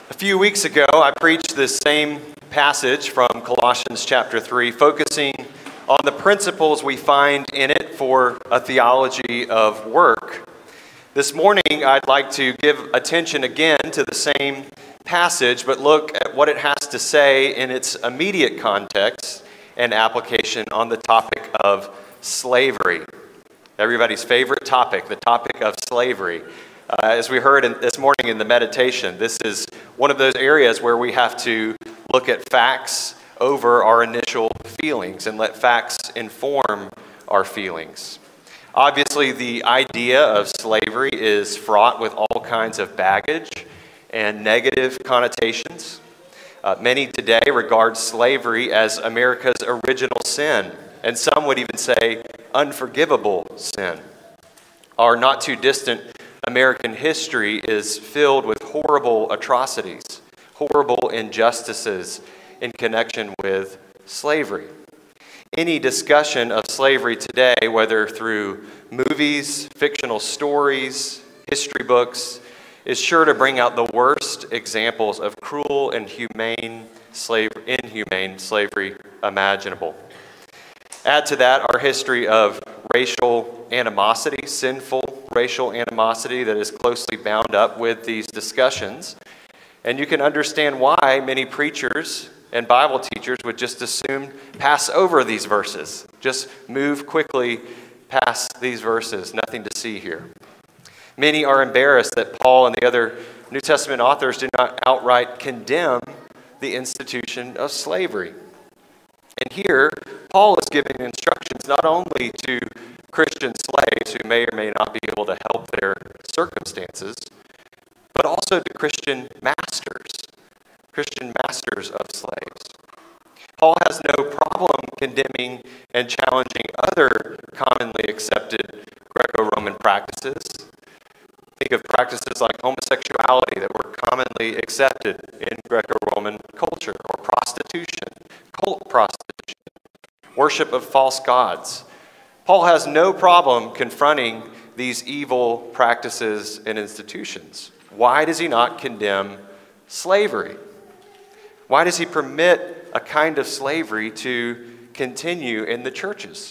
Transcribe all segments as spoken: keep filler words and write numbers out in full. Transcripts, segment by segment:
A few weeks ago, I preached this same passage from Colossians chapter three, focusing on the principles we find in it for a theology of work. This morning, I'd like to give attention again to the same passage, but look at what it has to say in its immediate context and application on the topic of slavery. Everybody's favorite topic, the topic of slavery. Uh, as we heard in, this morning in the meditation, this is one of those areas where we have to look at facts over our initial feelings and let facts inform our feelings. Obviously, the idea of slavery is fraught with all kinds of baggage and negative connotations. Uh, many today regard slavery as America's original sin, and some would even say unforgivable sin. Our not too distant American history is filled with horrible atrocities, horrible injustices in connection with slavery. Any discussion of slavery today, whether through movies, fictional stories, history books, is sure to bring out the worst examples of cruel and humane slave, inhumane slavery imaginable. Add to that our history of racial animosity, sinful racial animosity that is closely bound up with these discussions. And you can understand why many preachers and Bible teachers would just assume pass over these verses. Just move quickly past these verses. Nothing to see here. Many are embarrassed that Paul and the other New Testament authors do not outright condemn the institution of slavery. And here, Paul is giving instructions not only to Christian slaves who may or may not be able to help their circumstances, but also to Christian masters, Christian masters of slaves. Paul has no problem condemning and challenging other commonly accepted Greco-Roman practices. Think of practices like homosexuality that were commonly accepted in Greco-Roman culture, or prostitution, cult prostitution, worship of false gods. Paul has no problem confronting these evil practices and institutions. Why does he not condemn slavery? Why does he permit a kind of slavery to continue in the churches?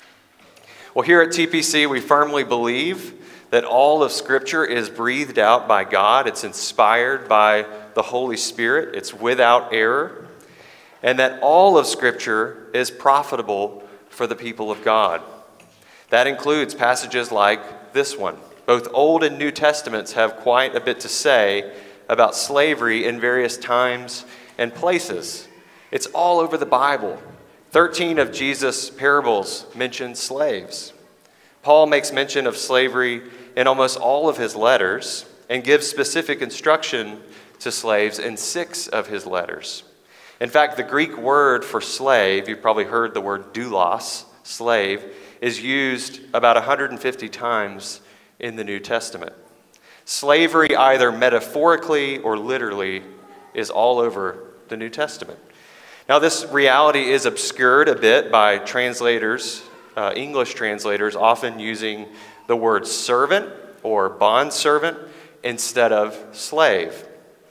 Well, here at T P C, we firmly believe that all of Scripture is breathed out by God. It's inspired by the Holy Spirit. It's without error. And that all of Scripture is profitable for the people of God. That includes passages like this one. Both Old and New Testaments have quite a bit to say about slavery in various times and places. It's all over the Bible. Thirteen of Jesus' parables mention slaves. Paul makes mention of slavery in almost all of his letters and gives specific instruction to slaves in six of his letters. In fact, the Greek word for slave, you've probably heard the word doulos, slave, is used about one hundred fifty times in the New Testament. Slavery, either metaphorically or literally, is all over the New Testament. Now, this reality is obscured a bit by translators, uh, English translators, often using the word servant or bondservant instead of slave.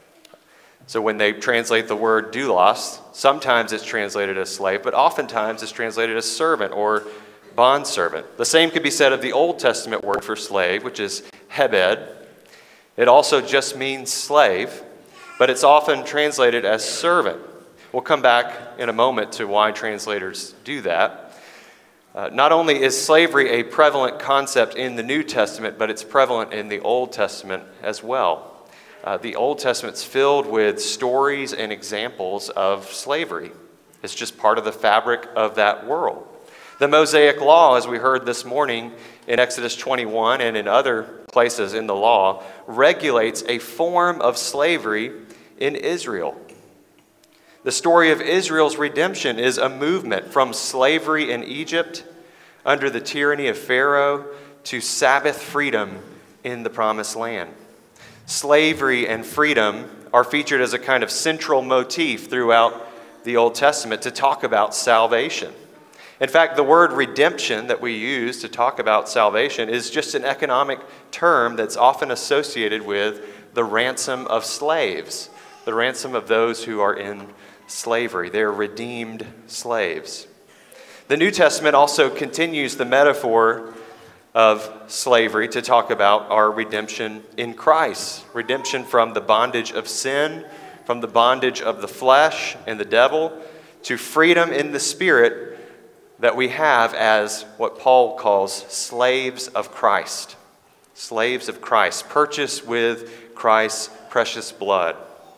So when they translate the word doulos, sometimes it's translated as slave, but oftentimes it's translated as servant or bondservant. The same could be said of the Old Testament word for slave, which is hebed. It also just means slave, but it's often translated as servant. We'll come back in a moment to why translators do that. Uh, not only is slavery a prevalent concept in the New Testament, but it's prevalent in the Old Testament as well. Uh, the Old Testament's filled with stories and examples of slavery. It's just part of the fabric of that world. The Mosaic Law, as we heard this morning in Exodus twenty-one and in other places in the law, regulates a form of slavery in Israel. The story of Israel's redemption is a movement from slavery in Egypt under the tyranny of Pharaoh to Sabbath freedom in the Promised Land. Slavery and freedom are featured as a kind of central motif throughout the Old Testament to talk about salvation. In fact, the word redemption that we use to talk about salvation is just an economic term that's often associated with the ransom of slaves the ransom of those who are in slavery. They're redeemed slaves. The New Testament also continues the metaphor of slavery to talk about our redemption in Christ. Redemption from the bondage of sin, from the bondage of the flesh and the devil, to freedom in the Spirit that we have as what Paul calls slaves of Christ. Slaves of Christ, purchased with Christ's precious blood.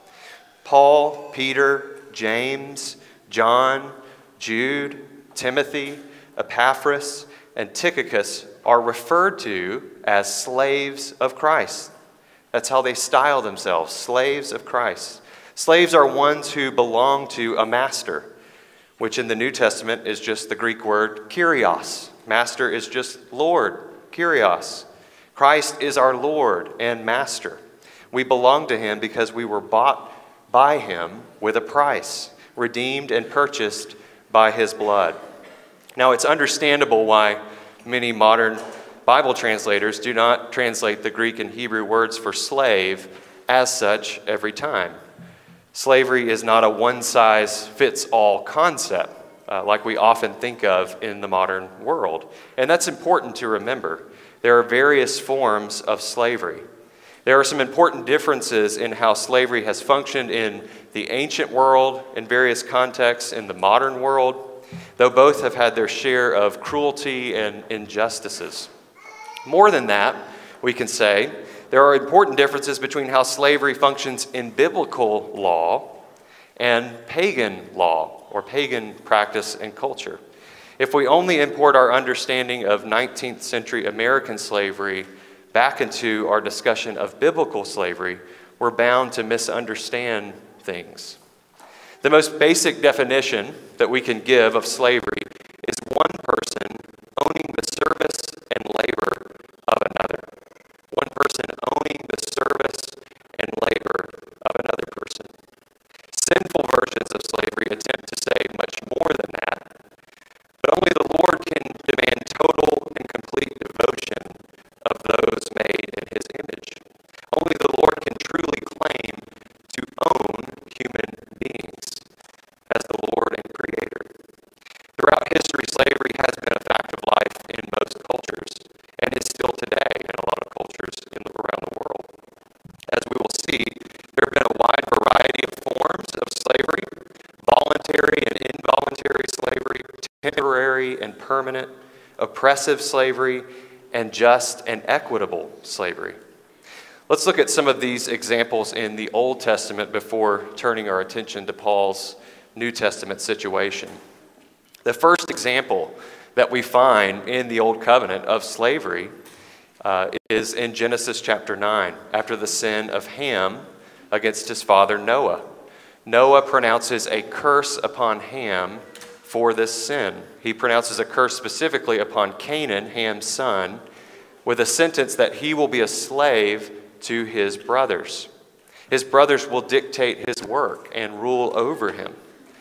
Paul, Peter, James, John, Jude, Timothy, Epaphras, and Tychicus are referred to as slaves of Christ. That's how they style themselves, slaves of Christ. Slaves are ones who belong to a master, which in the New Testament is just the Greek word kyrios. Master is just Lord, kyrios. Christ is our Lord and master. We belong to him because we were bought by him with a price, redeemed and purchased by his blood. Now, it's understandable why many modern Bible translators do not translate the Greek and Hebrew words for slave as such every time. Slavery is not a one-size-fits-all concept uh, like we often think of in the modern world. And that's important to remember. There are various forms of slavery. There are some important differences in how slavery has functioned in the ancient world, in various contexts, in the modern world, though both have had their share of cruelty and injustices. More than that, we can say, there are important differences between how slavery functions in biblical law and pagan law, or pagan practice and culture. If we only import our understanding of nineteenth century American slavery back into our discussion of biblical slavery, we're bound to misunderstand things. The most basic definition that we can give of slavery is one person owning the service and labor of another. One person owning the service and labor of another person. Sinful versions of slavery attempt to say much more than that, but only the Lord can demand total and complete devotion of those made in his image. Only the Lord can truly claim to own human beings as the Lord and Creator. Throughout history, slavery has been a fact of life in most cultures, and is still today in a lot of cultures in the, around the world. As we will see, there have been a wide variety of forms of slavery: voluntary and involuntary slavery, temporary and permanent, oppressive slavery, and just and equitable slavery. Let's look at some of these examples in the Old Testament before turning our attention to Paul's New Testament situation. The first example that we find in the Old Covenant of slavery uh, is in Genesis chapter nine, after the sin of Ham against his father Noah. Noah pronounces a curse upon Ham for this sin. He pronounces a curse specifically upon Canaan, Ham's son, with a sentence that he will be a slave to his brothers. His brothers will dictate his work and rule over him.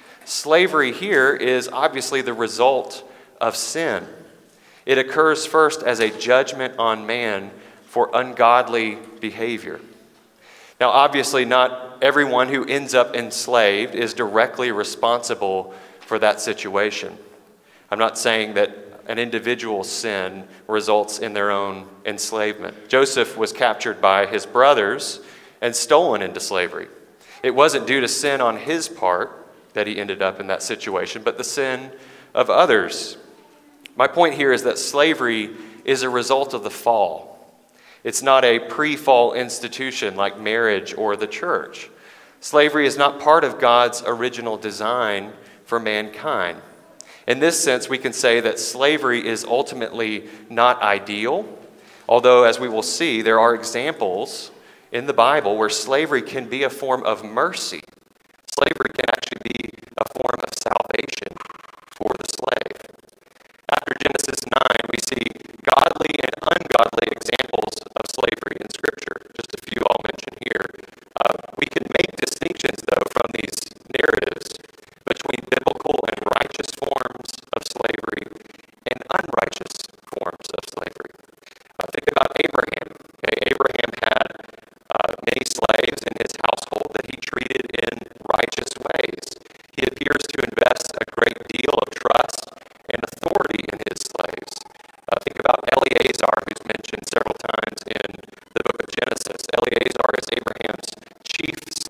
Slavery here is obviously the result of sin. It occurs first as a judgment on man for ungodly behavior. Now, obviously, not everyone who ends up enslaved is directly responsible for that situation. I'm not saying that an individual's sin results in their own enslavement. Joseph was captured by his brothers and stolen into slavery. It wasn't due to sin on his part that he ended up in that situation, but the sin of others. My point here is that slavery is a result of the fall. It's not a pre-fall institution like marriage or the church. Slavery is not part of God's original design for mankind. In this sense, we can say that slavery is ultimately not ideal, although, as we will see, there are examples in the Bible where slavery can be a form of mercy. Slavery can actually be a form of salvation for the slave. After Genesis nine, we see godly and ungodly examples of slavery in Scripture. Just a few I'll mention here. Uh, we can make distinctions, though, from these narratives between biblical and righteous forms of slavery and unrighteous forms of slavery. Uh, think about Abraham. Okay? Abraham had uh, many slaves in his household that he treated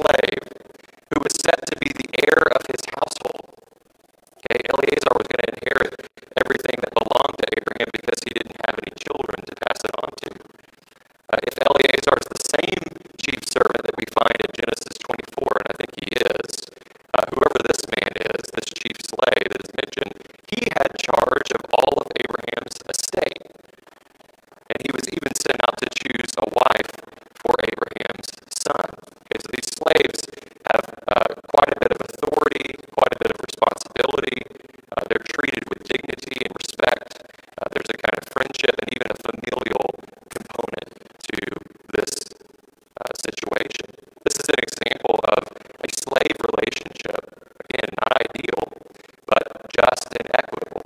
slave who was set to be the heir of his household. Okay, Eleazar was going to inherit everything that belonged to Abraham because he didn't have any children to pass it on to. Uh, if Eleazar is the same chief servant that we find in Genesis twenty-four, and I think he is, uh, whoever this man is, this chief slave that is mentioned, he had charge of all of Abraham's estate. And he was even sent out to choose a wife for Abraham's son. Okay, so these slaves have uh, quite a bit of authority, quite a bit of responsibility. Uh, they're treated with dignity and respect. Uh, there's a kind of friendship and even a familial component to this uh, situation. This is an example of a slave relationship. Again, not ideal, but just and equitable.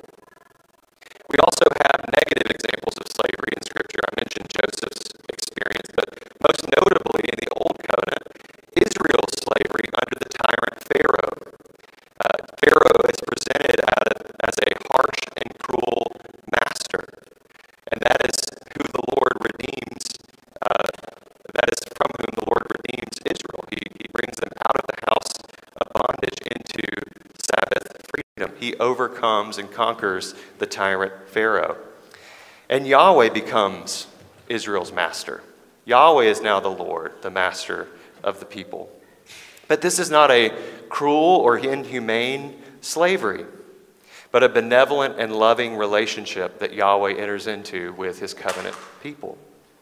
We also have negative examples of slavery in Scripture. I mentioned Joseph's experience, but most notably in the Old Covenant, Israel's slavery under the tyrant Pharaoh. Uh, Pharaoh is presented as a harsh and cruel master, and that is who the Lord redeems. Uh, that is from whom the Lord redeems Israel. He, he brings them out of the house of bondage into Sabbath freedom. He overcomes and conquers the tyrant Pharaoh. And Yahweh becomes Israel's master. Yahweh is now the Lord, the master of the people. But this is not a cruel or inhumane slavery, but a benevolent and loving relationship that Yahweh enters into with his covenant people.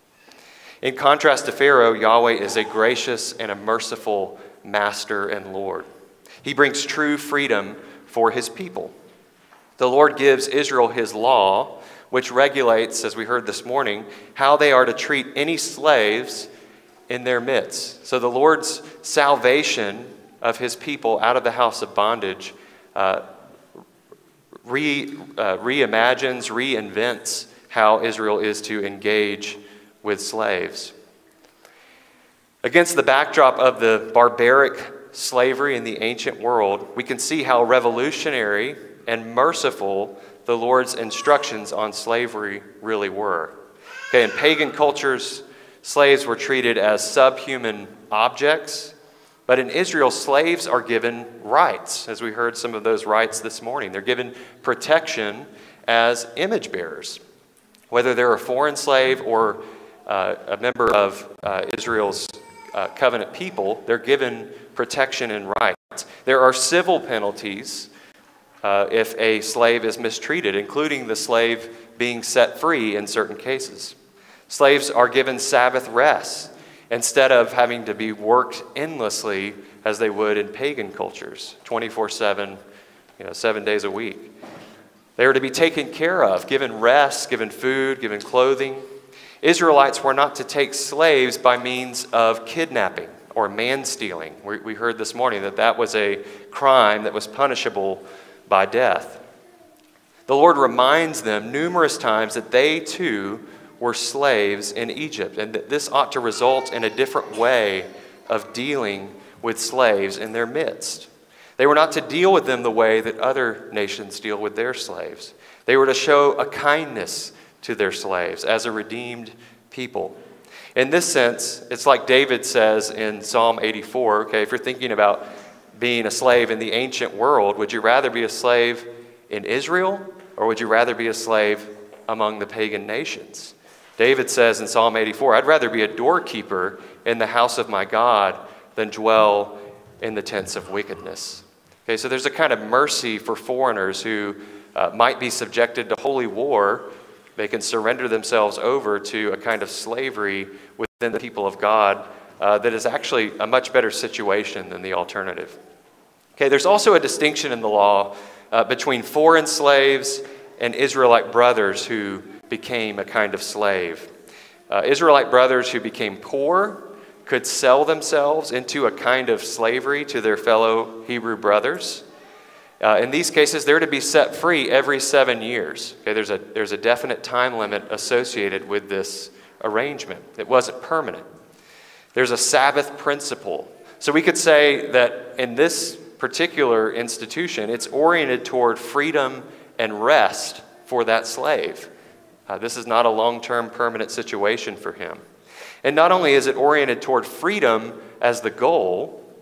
In contrast to Pharaoh, Yahweh is a gracious and a merciful master and Lord. He brings true freedom for his people. The Lord gives Israel his law, which regulates, as we heard this morning, how they are to treat any slaves in their midst. So the Lord's salvation of his people out of the house of bondage uh, re, uh, reimagines, reinvents how Israel is to engage with slaves. Against the backdrop of the barbaric slavery in the ancient world, we can see how revolutionary and merciful the Lord's instructions on slavery really were. Okay, in pagan cultures, slaves were treated as subhuman objects, but in Israel, slaves are given rights, as we heard some of those rights this morning. They're given protection as image bearers. Whether they're a foreign slave or uh, a member of uh, Israel's uh, covenant people, they're given protection and rights. There are civil penalties Uh, if a slave is mistreated, including the slave being set free in certain cases. Slaves are given Sabbath rest instead of having to be worked endlessly as they would in pagan cultures, twenty-four seven, you know, seven days a week. They are to be taken care of, given rest, given food, given clothing. Israelites were not to take slaves by means of kidnapping or man-stealing. We, we heard this morning that that was a crime that was punishable by death. The Lord reminds them numerous times that they too were slaves in Egypt, and that this ought to result in a different way of dealing with slaves in their midst. They were not to deal with them the way that other nations deal with their slaves. They were to show a kindness to their slaves as a redeemed people. In this sense, it's like David says in Psalm eighty-four, okay, if you're thinking about being a slave in the ancient world, would you rather be a slave in Israel, or would you rather be a slave among the pagan nations? David says in Psalm eighty-four, I'd rather be a doorkeeper in the house of my God than dwell in the tents of wickedness. Okay, so there's a kind of mercy for foreigners who uh, might be subjected to holy war. They can surrender themselves over to a kind of slavery within the people of God uh, that is actually a much better situation than the alternative. Okay, there's also a distinction in the law uh, between foreign slaves and Israelite brothers who became a kind of slave. Uh, Israelite brothers who became poor could sell themselves into a kind of slavery to their fellow Hebrew brothers. Uh, in these cases, they're to be set free every seven years. Okay, there's a, there's a definite time limit associated with this arrangement. It wasn't permanent. There's a Sabbath principle. So we could say that in this particular institution, it's oriented toward freedom and rest for that slave. Uh, this is not a long-term permanent situation for him. And not only is it oriented toward freedom as the goal,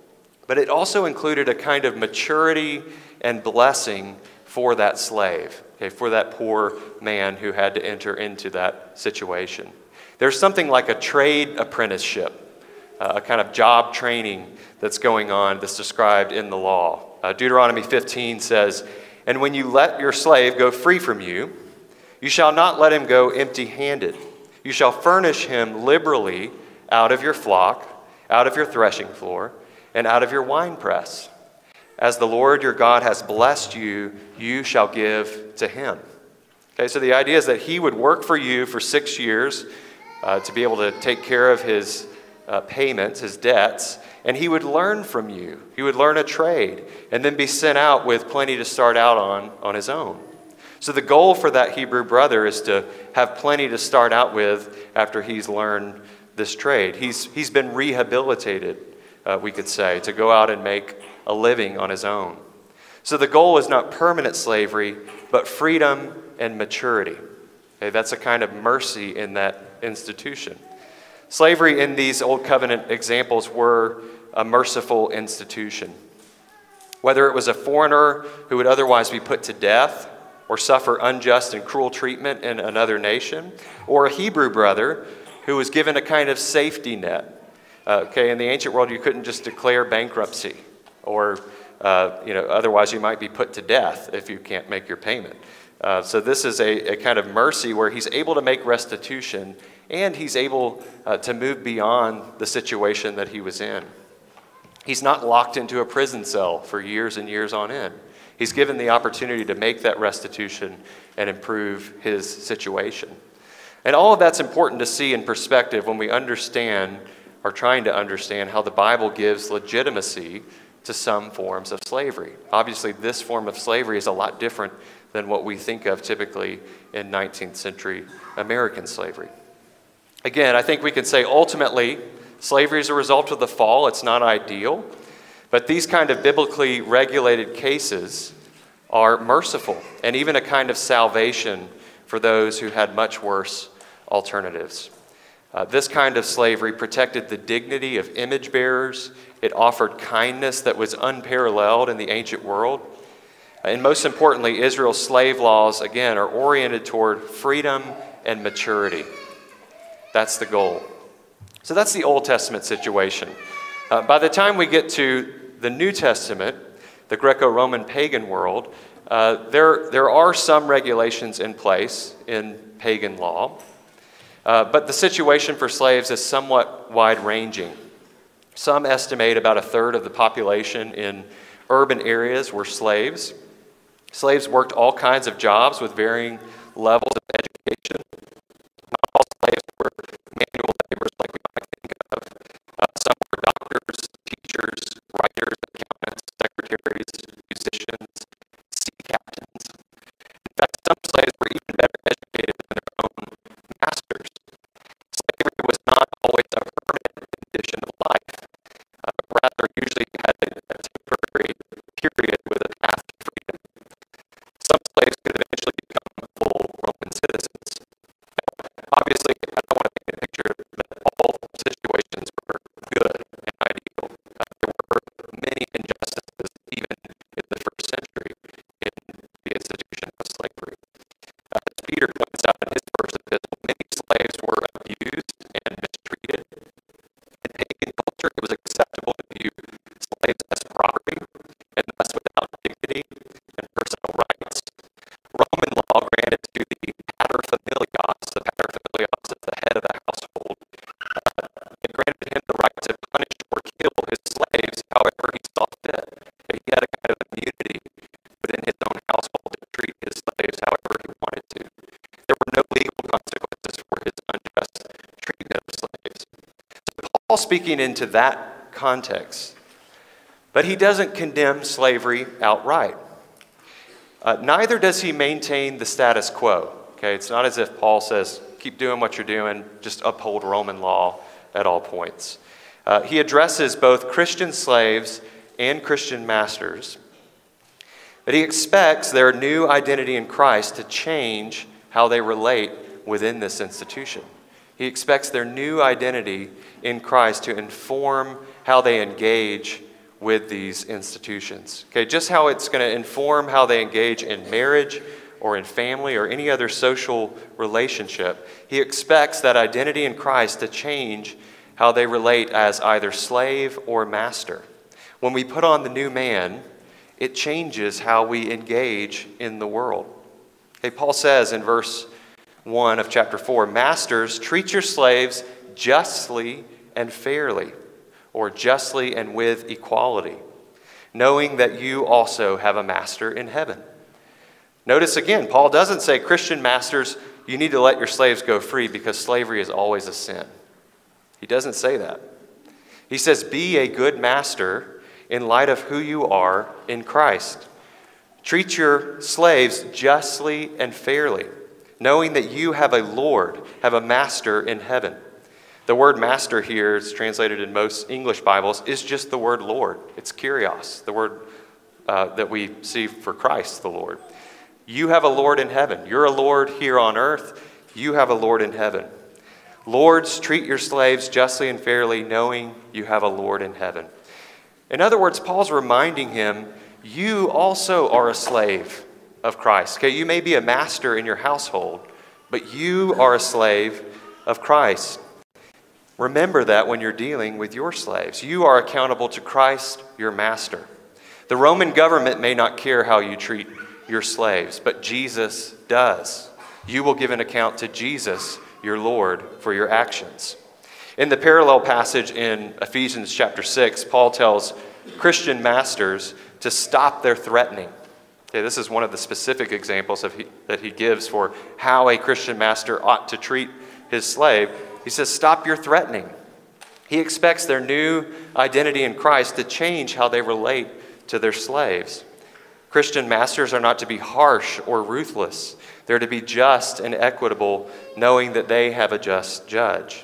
but it also included a kind of maturity and blessing for that slave, okay, for that poor man who had to enter into that situation. There's something like a trade apprenticeship, uh, a kind of job training that's going on that's described in the law. Uh, Deuteronomy fifteen says, "And when you let your slave go free from you, you shall not let him go empty-handed. You shall furnish him liberally out of your flock, out of your threshing floor, and out of your winepress. As the Lord your God has blessed you, you shall give to him." Okay, so the idea is that he would work for you for six years uh, to be able to take care of his uh, payments, his debts, and he would learn from you. He would learn a trade and then be sent out with plenty to start out on on his own. So the goal for that Hebrew brother is to have plenty to start out with after he's learned this trade. He's, he's been rehabilitated, uh, we could say, to go out and make a living on his own. So the goal is not permanent slavery, but freedom and maturity. Okay, that's a kind of mercy in that institution. Slavery in these Old Covenant examples were a merciful institution. Whether it was a foreigner who would otherwise be put to death or suffer unjust and cruel treatment in another nation, or a Hebrew brother who was given a kind of safety net. Uh, okay, in the ancient world, you couldn't just declare bankruptcy, or uh, you know, otherwise you might be put to death if you can't make your payment. Uh, so this is a, a kind of mercy where he's able to make restitution, and he's able uh, to move beyond the situation that he was in. He's not locked into a prison cell for years and years on end. He's given the opportunity to make that restitution and improve his situation. And all of that's important to see in perspective when we understand, or trying to understand, how the Bible gives legitimacy to some forms of slavery. Obviously, this form of slavery is a lot different than what we think of typically in nineteenth century American slavery. Again, I think we can say ultimately, slavery is a result of the fall. It's not ideal. But these kind of biblically regulated cases are merciful and even a kind of salvation for those who had much worse alternatives. Uh, this kind of slavery protected the dignity of image bearers. It offered kindness that was unparalleled in the ancient world. And most importantly, Israel's slave laws, again, are oriented toward freedom and maturity. That's the goal. So that's the Old Testament situation. Uh, by the time we get to the New Testament, the Greco-Roman pagan world, uh, there, there are some regulations in place in pagan law, uh, but the situation for slaves is somewhat wide-ranging. Some estimate about a third of the population in urban areas were slaves. Slaves worked all kinds of jobs with varying levels of education. Not all slaves were manual laborers like we might think of. Uh, some were doctors, teachers, writers, accountants, secretaries, musicians, sea captains. In fact, some slaves were even better educated than their own masters. Slavery was not always a permanent condition of life. Uh, rather, usually you had a, a temporary period with a path to freedom. Some slaves could eventually become full Roman citizens. Now, obviously, I don't want to paint a picture that all situations were good and ideal. Uh, there were many injustices, even in the first century, in the institution of slavery. Uh, as Peter points out in his first epistle, many slaves were abused and mistreated. In pagan culture, it was acceptable to view slaves as property, and thus without dignity and personal rights. Roman law granted to the paterfamilias, the paterfamilias is the head of the household, uh, it granted him the right to punish or kill his slaves however he saw fit. He had a kind of immunity within his own household to treat his slaves however he wanted to. There were no legal consequences for his unjust treatment of slaves. So Paul speaking into that context, but he doesn't condemn slavery outright. Uh, neither does he maintain the status quo. Okay, it's not as if Paul says, keep doing what you're doing, just uphold Roman law at all points. Uh, he addresses both Christian slaves and Christian masters, but he expects their new identity in Christ to change how they relate within this institution. He expects their new identity in Christ to inform how they engage with these institutions. Okay, just how it's going to inform how they engage in marriage or in family or any other social relationship. He expects that identity in Christ to change how they relate as either slave or master. When we put on the new man, it changes how we engage in the world. Okay, Paul says in verse one of chapter four, "Masters, treat your slaves justly and fairly," or justly and with equality, knowing that you also have a master in heaven. Notice again, Paul doesn't say, Christian masters, you need to let your slaves go free because slavery is always a sin. He doesn't say that. He says, be a good master in light of who you are in Christ. Treat your slaves justly and fairly, knowing that you have a Lord, have a master in heaven. The word master here is translated in most English Bibles is just the word Lord. It's Kyrios, the word uh, that we see for Christ, the Lord. You have a Lord in heaven. You're a Lord here on earth. You have a Lord in heaven. Lords, treat your slaves justly and fairly, knowing you have a Lord in heaven. In other words, Paul's reminding him, you also are a slave of Christ. Okay, you may be a master in your household, but you are a slave of Christ. Remember that when you're dealing with your slaves. You are accountable to Christ, your master. The Roman government may not care how you treat your slaves, but Jesus does. You will give an account to Jesus, your Lord, for your actions. In the parallel passage in Ephesians chapter six, Paul tells Christian masters to stop their threatening. Okay, this is one of the specific examples of he, that he gives for how a Christian master ought to treat his slave. He says, stop your threatening. He expects their new identity in Christ to change how they relate to their slaves. Christian masters are not to be harsh or ruthless. They're to be just and equitable, knowing that they have a just judge.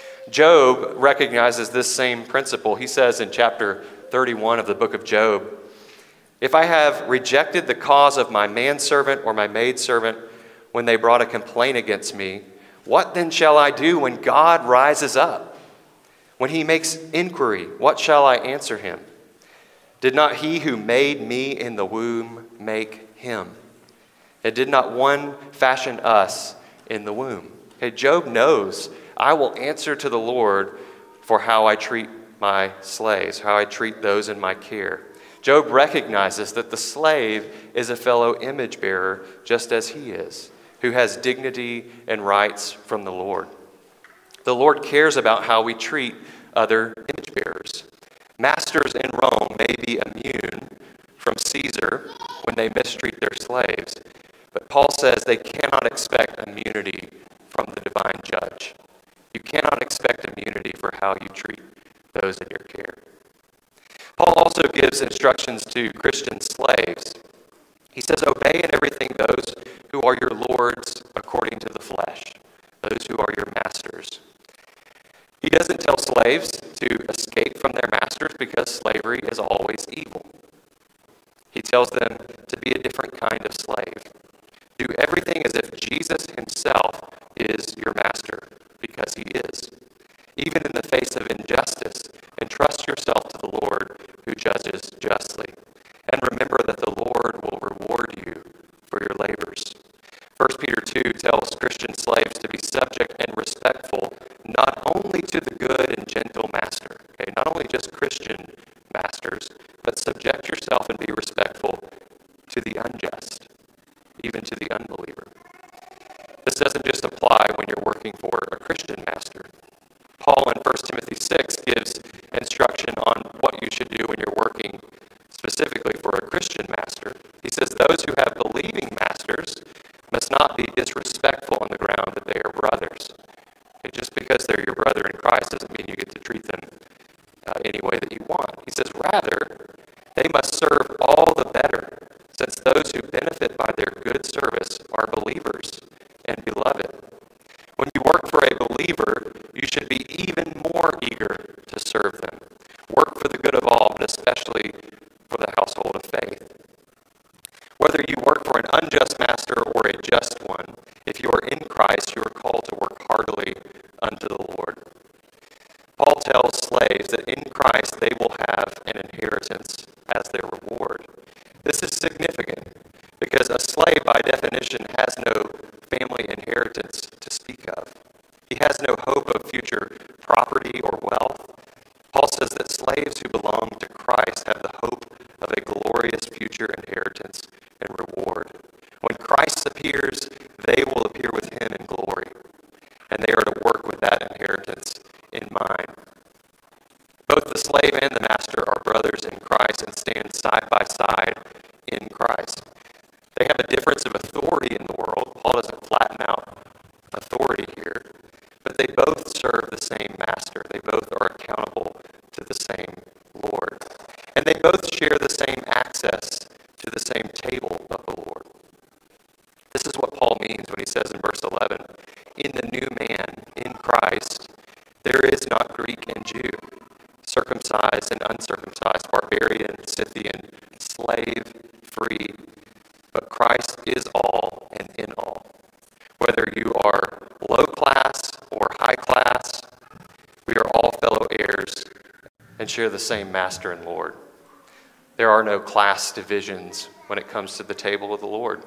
Job recognizes this same principle. He says in chapter thirty-one of the book of Job, if I have rejected the cause of my manservant or my maidservant when they brought a complaint against me, what then shall I do when God rises up? When he makes inquiry, what shall I answer him? Did not he who made me in the womb make him? And did not one fashion us in the womb? Okay, Job knows I will answer to the Lord for how I treat my slaves, how I treat those in my care. Job recognizes that the slave is a fellow image bearer just as he is, who has dignity and rights from the Lord. The Lord cares about how we treat other image bearers. Masters in Rome may be immune from Caesar when they mistreat their slaves, but Paul says they cannot expect immunity from the divine judge. You cannot expect immunity for how you treat those in your care. Paul also gives instructions to Christian slaves. He says, obey in everything those who are your lords according to the flesh, those who are your masters. He doesn't tell slaves to escape from their masters because slavery is always evil. He tells them to be a different kind of slave. Do everything as if Jesus himself is your master, because he is. Even in the face of injustice, entrust yourself to the Lord who judges justly. And remember that the Lord will reward you for your labors. First Peter two tells Christian slaves to be subject and respectful not only to the good and gentle master, okay, not only just Christian masters, but subject yourself and be respectful to the unjust, even to the unbeliever. This doesn't just apply when you're working for a Christian master. Paul in First Timothy six gives instruction on what you should do when you're working specifically for a Christian master. He says those who have believing masters must not be disrespectful on the ground that they are brothers. Okay, just because they're your brother in Christ doesn't mean you get to treat them uh, any way that you want. He says rather, they must serve all the better, since those who benefit by their good service are believers and beloved. When you work for a believer, you should be even more eager to serve them. Work for the good of all, but especially for the household of faith. Whether you work for an unjust master or a just one, if you are in Christ, you are called to work heartily unto the Lord. Paul tells slaves that in Christ they will have an inheritance as their reward. This is significant because a slave, by definition, has no family inheritance to speak of. He has no hope of future property or wealth. Paul says that slaves who belong to Christ have the hope of a glorious future inheritance and reward. When Christ appears, they will appear with him in glory, and they are to work with that inheritance in mind. Both the slave and the master are brothers in Christ and stand side by side in Christ. They have a difference of authority in the world. Paul doesn't flatten out authority here, but they both serve the same master. They both are accountable to the same Lord. And they both share the same access to the same table of the Lord. This is what Paul means when he says in verse eleven, in the new man, in Christ, there is not Greek and Jew, circumcised and uncircumcised, barbarian, Scythian, slave, free, but Christ is all and in all. Whether you are low class or high class, we are all fellow heirs and share the same master and Lord. There are no class divisions when it comes to the table of the Lord.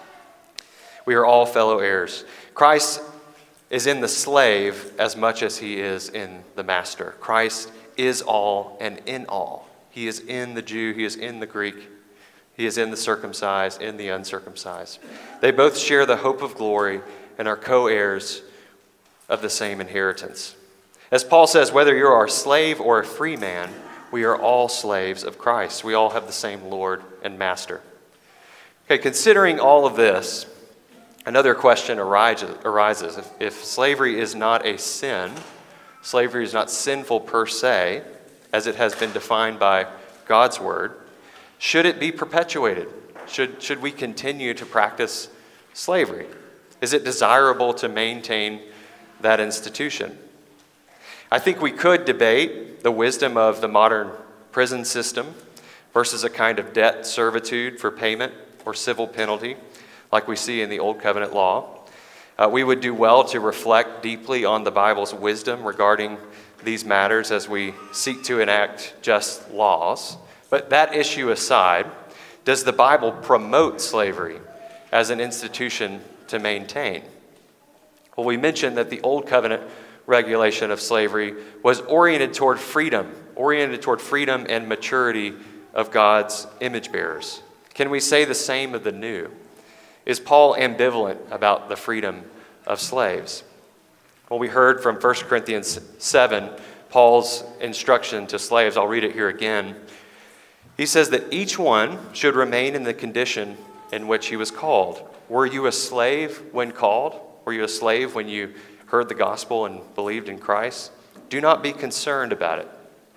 We are all fellow heirs. Christ is in the slave as much as he is in the master. Christ is all and in all. He is in the Jew, he is in the Greek, he is in the circumcised, in the uncircumcised. They both share the hope of glory and are co-heirs of the same inheritance. As Paul says, whether you are a slave or a free man, we are all slaves of Christ. We all have the same Lord and master. Okay, considering all of this, another question arises. arises. If, if slavery is not a sin, slavery is not sinful per se, as it has been defined by God's word, should it be perpetuated? Should, should we continue to practice slavery? Is it desirable to maintain that institution? I think we could debate the wisdom of the modern prison system versus a kind of debt servitude for payment or civil penalty, like we see in the Old Covenant law. Uh, we would do well to reflect deeply on the Bible's wisdom regarding these matters as we seek to enact just laws. But that issue aside, does the Bible promote slavery as an institution to maintain? Well, we mentioned that the Old Covenant regulation of slavery was oriented toward freedom, oriented toward freedom and maturity of God's image bearers. Can we say the same of the New? Is Paul ambivalent about the freedom of slaves? Well, we heard from First Corinthians seven, Paul's instruction to slaves. I'll read it here again. He says that each one should remain in the condition in which he was called. Were you a slave when called? Were you a slave when you heard the gospel and believed in Christ? Do not be concerned about it.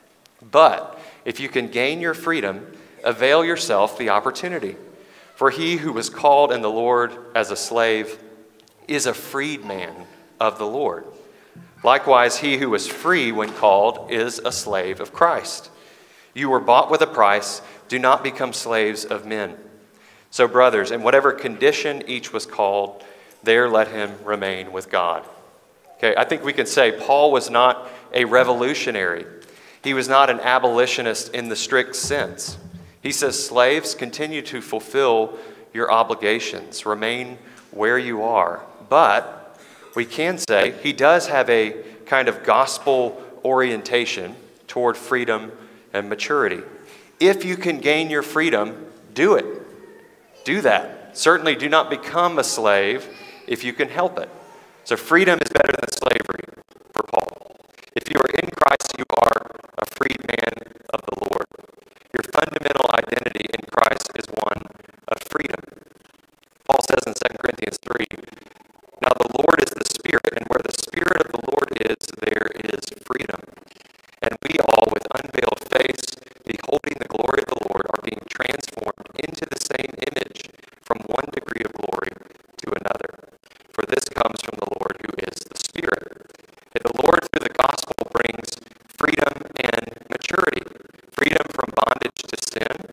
But if you can gain your freedom, avail yourself the opportunity. For he who was called in the Lord as a slave is a freedman of the Lord. Likewise, he who was free when called is a slave of Christ. You were bought with a price. Do not become slaves of men. So, brothers, in whatever condition each was called, there let him remain with God. Okay, I think we can say Paul was not a revolutionary. He was not an abolitionist in the strict sense. He says, slaves, continue to fulfill your obligations. Remain where you are. But we can say he does have a kind of gospel orientation toward freedom and maturity. If you can gain your freedom, do it. Do that. Certainly do not become a slave if you can help it. So freedom is better than slavery for Paul. If you are in Christ, you are a freed man of the Lord. Your fundamental identity in Christ is one of freedom. Paul says in Second Corinthians three, now the Lord is the Spirit, and where the Spirit of the Lord is, there is freedom. And we all, with unveiled face, beholding the glory of the Lord, are being transformed into the same image from one degree of glory to another. For this comes from the Lord who is the Spirit. And the Lord through the gospel brings freedom and maturity. Freedom from bondage to sin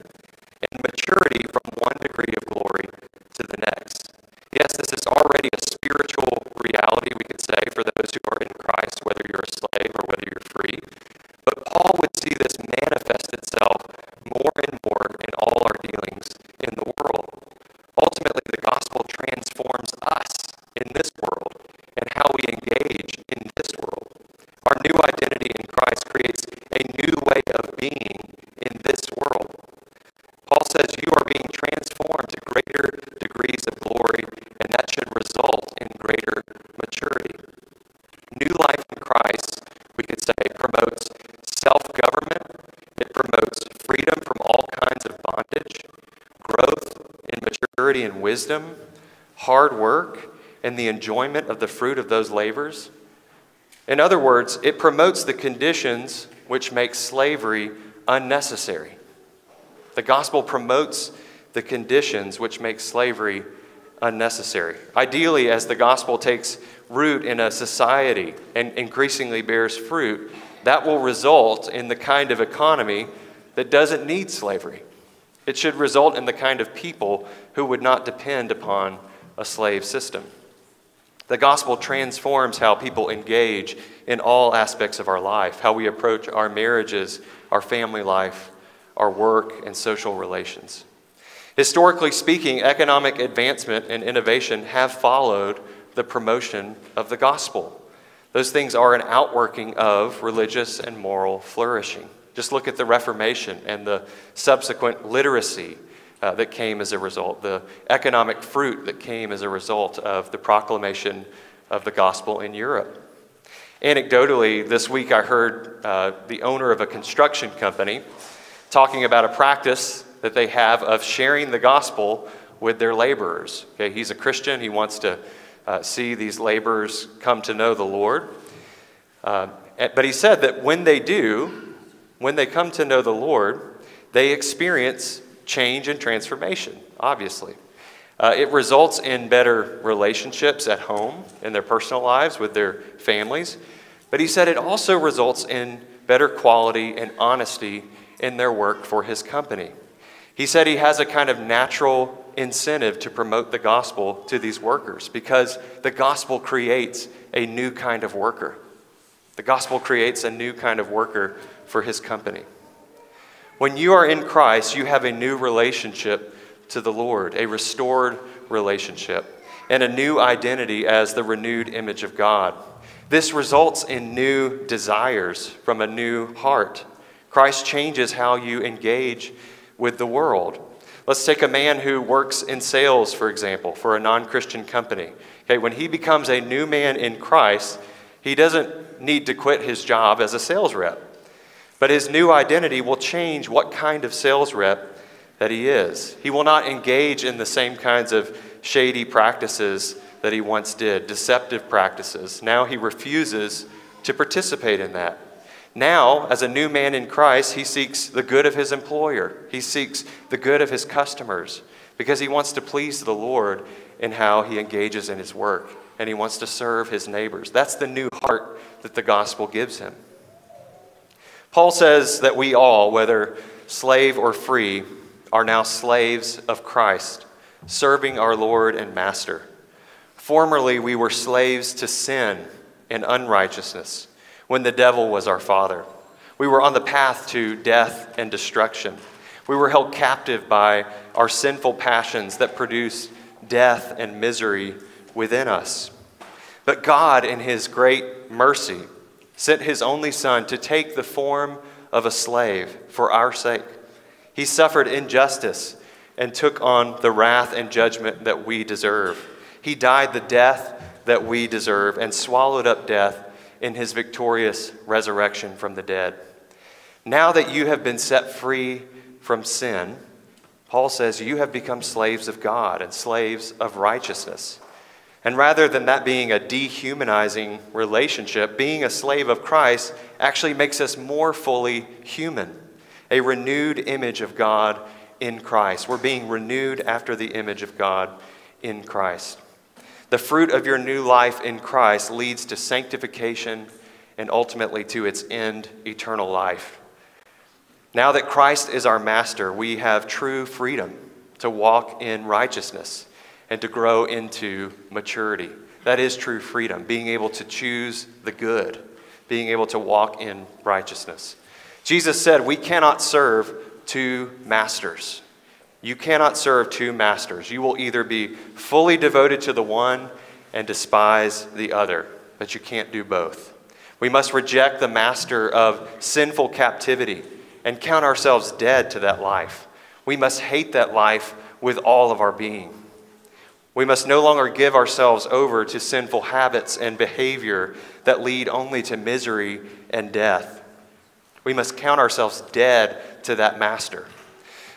maturity and wisdom, hard work, and the enjoyment of the fruit of those labors. In other words, it promotes the conditions which make slavery unnecessary. The gospel promotes the conditions which make slavery unnecessary. Ideally, as the gospel takes root in a society and increasingly bears fruit, that will result in the kind of economy that doesn't need slavery. It should result in the kind of people who would not depend upon a slave system. The gospel transforms how people engage in all aspects of our life, how we approach our marriages, our family life, our work, and social relations. Historically speaking, economic advancement and innovation have followed the promotion of the gospel. Those things are an outworking of religious and moral flourishing. Just look at the Reformation and the subsequent literacy uh, that came as a result, the economic fruit that came as a result of the proclamation of the gospel in Europe. Anecdotally, this week I heard uh, the owner of a construction company talking about a practice that they have of sharing the gospel with their laborers. Okay, he's a Christian. He wants to uh, see these laborers come to know the Lord. Uh, but he said that when they do, when they come to know the Lord, they experience change and transformation, obviously. Uh, it results in better relationships at home, in their personal lives, with their families. But he said it also results in better quality and honesty in their work for his company. He said he has a kind of natural incentive to promote the gospel to these workers because the gospel creates a new kind of worker. The gospel creates a new kind of worker for his company. When you are in Christ, you have a new relationship to the Lord, a restored relationship, and a new identity as the renewed image of God. This results in new desires from a new heart. Christ changes how you engage with the world. Let's take a man who works in sales, for example, for a non-Christian company. Okay, when he becomes a new man in Christ, he doesn't need to quit his job as a sales rep. But his new identity will change what kind of sales rep that he is. He will not engage in the same kinds of shady practices that he once did, deceptive practices. Now he refuses to participate in that. Now, as a new man in Christ, he seeks the good of his employer. He seeks the good of his customers because he wants to please the Lord in how he engages in his work, and he wants to serve his neighbors. That's the new heart that the gospel gives him. Paul says that we all, whether slave or free, are now slaves of Christ, serving our Lord and Master. Formerly, we were slaves to sin and unrighteousness when the devil was our father. We were on the path to death and destruction. We were held captive by our sinful passions that produced death and misery within us. But God, in his great mercy, sent his only Son to take the form of a slave for our sake. He suffered injustice and took on the wrath and judgment that we deserve. He died the death that we deserve and swallowed up death in his victorious resurrection from the dead. Now that you have been set free from sin, Paul says you have become slaves of God and slaves of righteousness. And rather than that being a dehumanizing relationship, being a slave of Christ actually makes us more fully human, a renewed image of God in Christ. We're being renewed after the image of God in Christ. The fruit of your new life in Christ leads to sanctification and ultimately to its end, eternal life. Now that Christ is our master, we have true freedom to walk in righteousness and to grow into maturity. That is true freedom, being able to choose the good, being able to walk in righteousness. Jesus said we cannot serve two masters. You cannot serve two masters. You will either be fully devoted to the one and despise the other, but you can't do both. We must reject the master of sinful captivity and count ourselves dead to that life. We must hate that life with all of our being. We must no longer give ourselves over to sinful habits and behavior that lead only to misery and death. We must count ourselves dead to that master.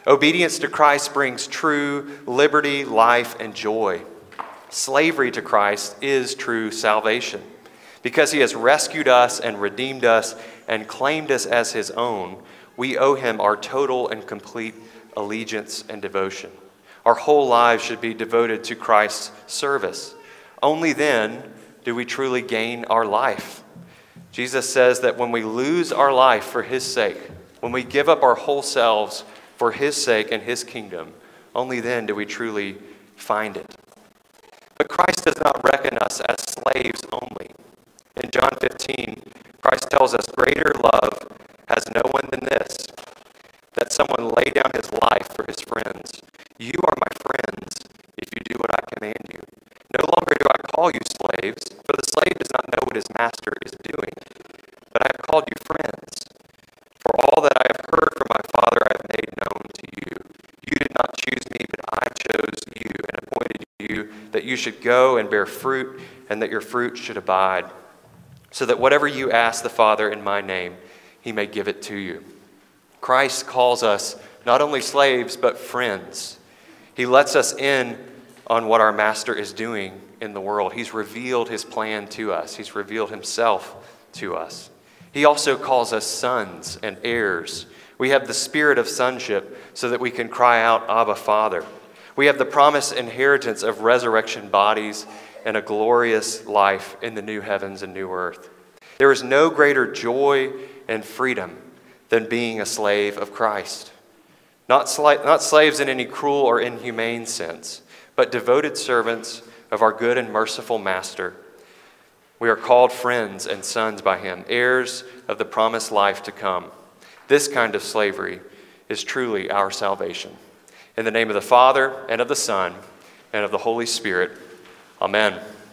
Obedience to Christ brings true liberty, life, and joy. Slavery to Christ is true salvation. Because he has rescued us and redeemed us and claimed us as his own, we owe him our total and complete allegiance and devotion. Our whole lives should be devoted to Christ's service. Only then do we truly gain our life. Jesus says that when we lose our life for his sake, when we give up our whole selves for his sake and his kingdom, only then do we truly find it. But Christ does not reckon us as slaves only. In John fifteen, Christ tells us, "Greater love has no one than this, that someone lay down his life for his friends. You are my friends if you do what I command you. No longer do I call you slaves, for the slave does not know what his master is doing. But I have called you friends. For all that I have heard from my Father I have made known to you. You did not choose me, but I chose you and appointed you that you should go and bear fruit, and that your fruit should abide, so that whatever you ask the Father in my name, he may give it to you." Christ calls us not only slaves, but friends. He lets us in on what our master is doing in the world. He's revealed his plan to us. He's revealed himself to us. He also calls us sons and heirs. We have the spirit of sonship so that we can cry out, "Abba, Father." We have the promised inheritance of resurrection bodies and a glorious life in the new heavens and new earth. There is no greater joy and freedom than being a slave of Christ. Not, sla- not slaves in any cruel or inhumane sense, but devoted servants of our good and merciful Master. We are called friends and sons by him, heirs of the promised life to come. This kind of slavery is truly our salvation. In the name of the Father, and of the Son, and of the Holy Spirit, amen.